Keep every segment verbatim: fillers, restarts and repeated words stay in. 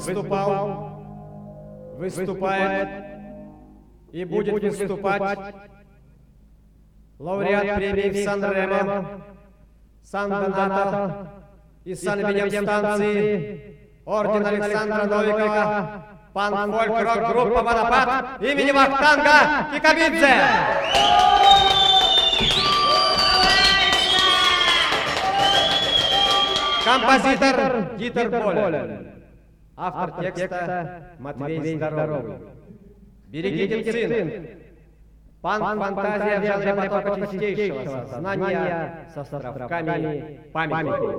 выступал, выступает и будет выступать лауреат премии Сан-Ремо, Сан-Донато и Сан-Виньям-станции орден Александра Новикова, панк-фольк-рок-группа «Водопад» имени Вахтанга Кикабидзе. Композитор Дитер Болен. Автор текста Матвей Здоровый. Берегите цин. Панк-фантазия в жанре потока чистейшего сознания с островками памяти.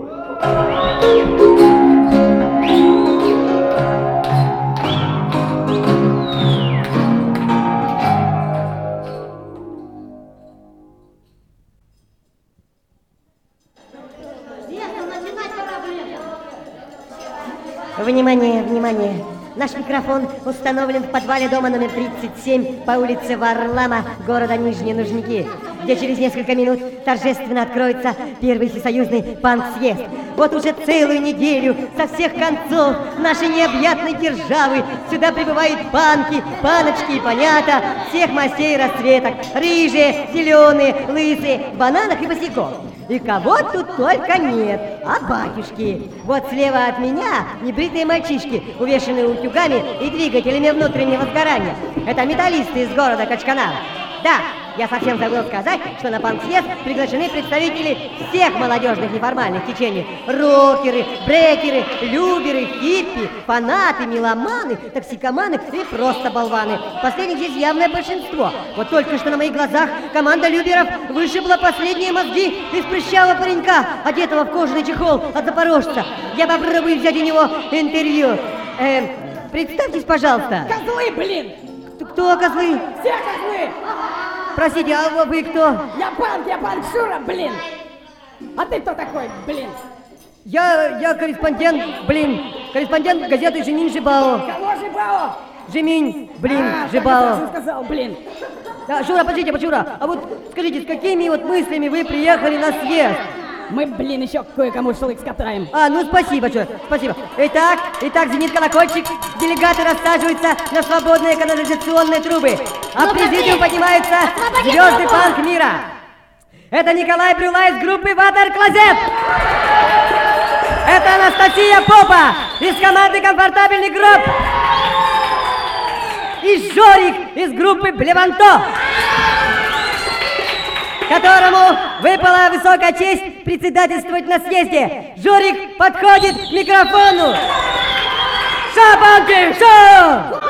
Внимание, внимание! Наш микрофон установлен в подвале дома номер тридцать семь по улице Варлама, города Нижние Нужники, где через несколько минут торжественно откроется первый всесоюзный панк-съезд. Вот уже целую неделю со всех концов нашей необъятной державы сюда прибывают панки, паночки и понята всех мастей и расцветок. Рыжие, зеленые, лысые, в бананах и босиком. И кого тут только нет, а батюшки. Вот слева от меня небритые мальчишки, увешанные утюгами и двигателями внутреннего сгорания. Это металлисты из города Качканара. Да, я совсем забыл сказать, что на панк-съезд приглашены представители всех молодежных неформальных течений. Рокеры, брекеры, люберы, хиппи, фанаты, меломаны, токсикоманы и просто болваны. Последних здесь явное большинство. Вот только что на моих глазах команда люберов вышибла последние мозги из прыщавого паренька, одетого в кожаный чехол от запорожца. Я попробую взять у него интервью. Э, представьтесь, пожалуйста. Козлы, блин! Кто козлы? Все козлы! Простите, а вы кто? Я панк, я панк Шура, блин! А ты кто такой, блин? Я, я корреспондент, блин, корреспондент газеты «Жеминь Жибао». Кого Жибао? «Жеминь», блин, а, Жибао. Так сказал, блин. Да, Шура, подождите, Шура, а вот скажите, с какими вот мыслями вы приехали на съезд? Мы, блин, еще кое-кому шашлык скатаем. А, ну спасибо, Шура, спасибо. Итак, итак, звенит колокольчик, делегаты рассаживаются на свободные канализационные трубы, а в президиум поднимаются звезды панк мира. Это Николай Брюла из группы Water Closet. Это Анастасия Попа из команды «Комфортабельный гроб». И Жорик из группы «Блеванто», которому выпала высокая честь председательствовать на съезде. Жорик подходит к микрофону. Шапанки, шоу!